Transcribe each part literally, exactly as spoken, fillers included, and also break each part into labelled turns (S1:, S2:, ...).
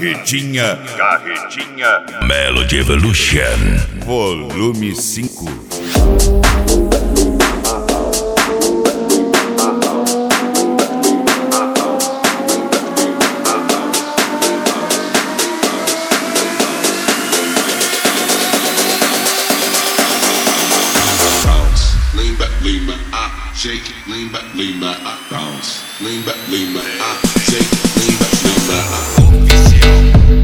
S1: Carretinha, Carretinha
S2: Melody Evolution
S1: Volume cinco.
S3: Lean back, lean back, ah, shake it, lean back, lean back, ah, bounce. Lean back, lean back, ah, shake it, lean back, lean back, ah, oficial.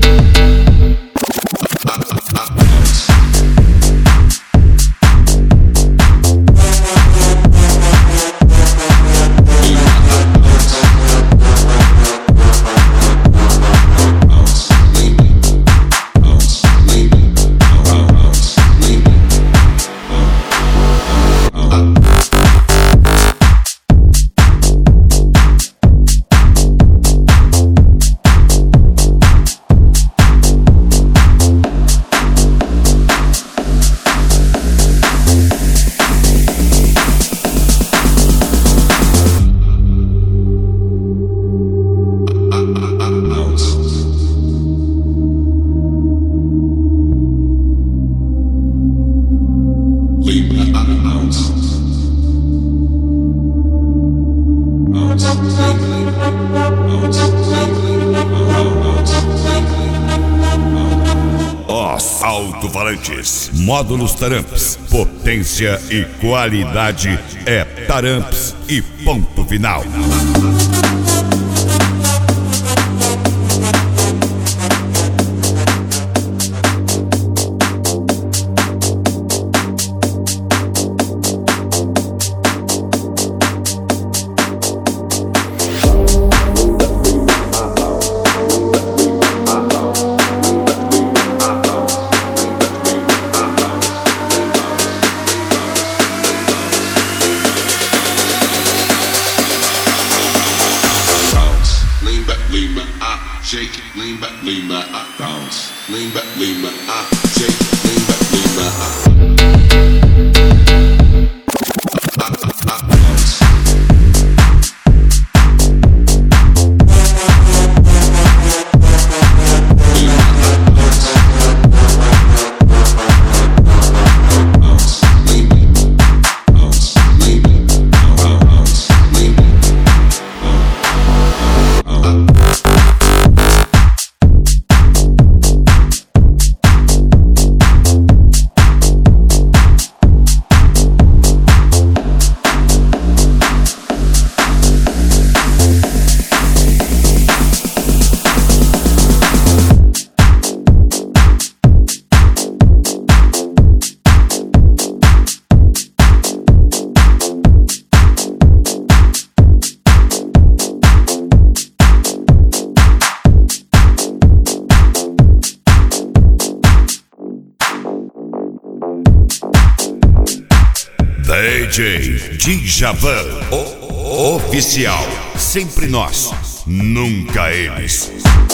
S3: Ah, ah, ah, bounce. Lean back, ah, bounce. Bounce, lean back, bounce, lean back, bounce, lean back, bounce.
S1: Os alto-falantes, módulos Taramps, potência e qualidade é Taramps e ponto final.
S3: Shake it, lean back, lean back, ah, bounce. Lean back, lean back, ah, shake it, lean back, lean back, ah. Ah, ah, ah, bounce. Lean back, ah, bounce. Bounce, lean back, bounce, lean back, bounce, lean back, ah, ah.
S1: D J Djavan, o oficial, sempre nós, nunca eles.